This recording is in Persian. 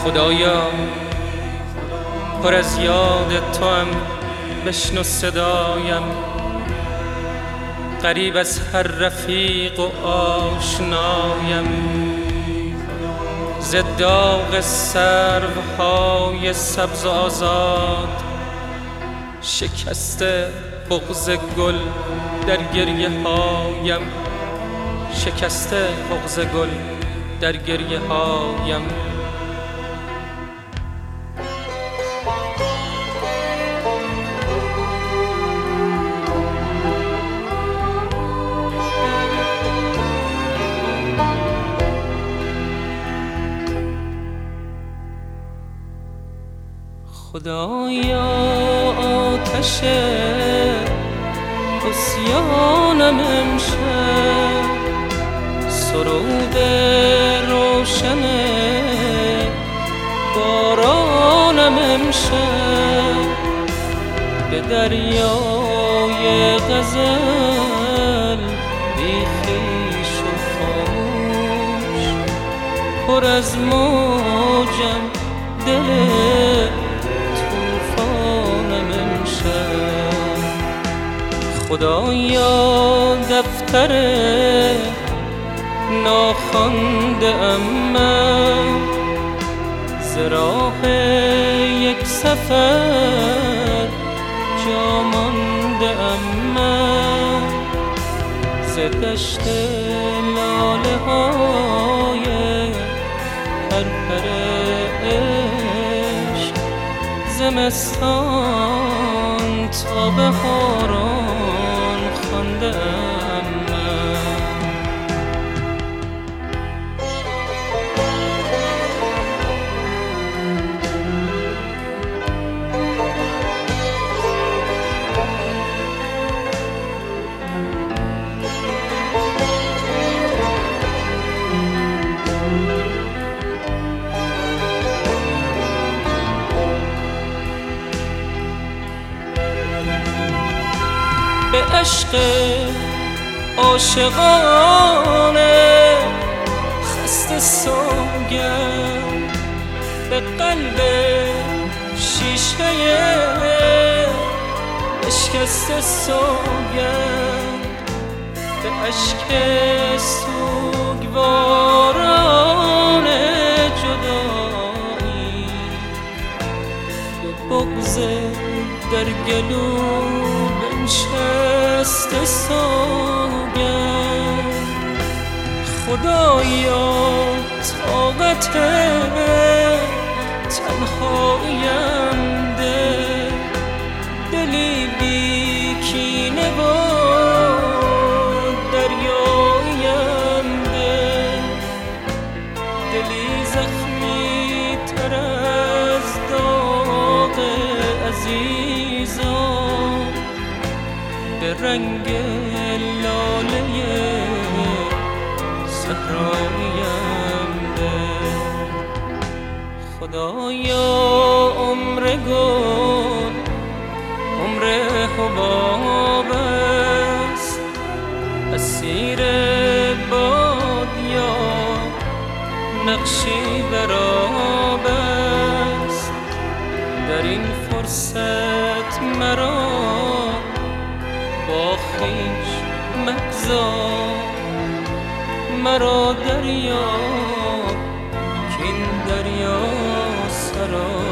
خدایا پر از یاد تو هم بشنو صدایم، غریب از هر رفیق و آشنایم. ز داغ سروهای سبز و آزاد، شکسته بغض گل در گریه هایم، شکسته بغض گل در گریه هایم. خدایا آتش عصیانم امشب، سرود روشن بارانم امشب، به دریای غزل بی خویش و خاموش، پر از موجم دل خدایا دفتر ناخوانده ام من، ز راه یک سفر جا مانده ام من، ز دشت لاله های پرپر عشق، زمستان تا بهاران خوانده ام من. به عشق عاشقانه خسته سوگند، به قلب شیشه اشکسته سوگند، به اشک سوگواران جدایی، به بغض در گلو بنشسته سوگند. خدایا طاقت تنهاییم ده، دلی بی کینه و دریاییم ده، دلی زخمی تر از داغ عزیزان، به رنگ لاله صحراییم ده. خدایا عمر گل عمر حباب است، اسیر باد یا نقشی در آب است، در این فرصت مرا با خویش مگذار، مرا دریاب کاین دریا سرا